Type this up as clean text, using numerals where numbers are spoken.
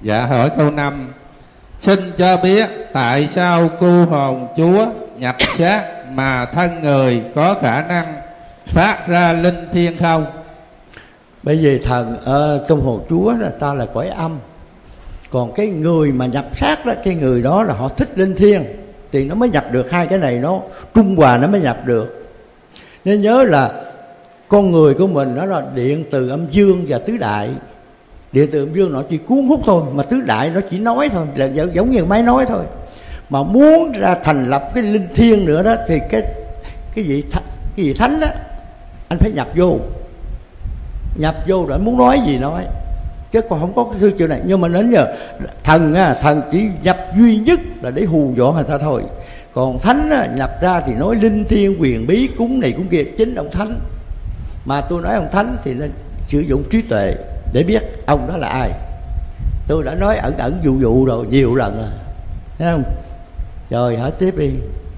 Dạ, hỏi câu 5. Xin cho biết tại sao cô hồn Chúa nhập xác mà thân người có khả năng phát ra linh thiêng không? Bởi vì thần ở trong hồn Chúa là ta là cõi âm. Còn cái người mà nhập xác đó, cái người đó là họ thích linh thiêng, thì nó mới nhập được hai cái này, nó trung hòa nó mới nhập được. Nên nhớ là con người của mình nó là điện từ âm dương và tứ đại. Điện từ âm dương nó chỉ cuốn hút thôi, mà tứ đại nó chỉ nói thôi, là giống như máy nói thôi. Mà muốn ra thành lập cái linh thiêng nữa đó thì cái gì thánh đó anh phải nhập vô rồi anh muốn nói gì nói, chứ còn không có cái thứ chuyện này. Nhưng mà đến giờ thần chỉ nhập duy nhất là để hù dọa người ta thôi. Còn thánh nhập ra thì nói linh thiêng quyền bí, cúng này cúng kia. Chính ông thánh, mà tôi nói ông thánh thì nên sử dụng trí tuệ để biết ông đó là ai. Tôi đã nói ẩn dụ rồi nhiều lần rồi, thấy không? Rồi hỏi tiếp đi.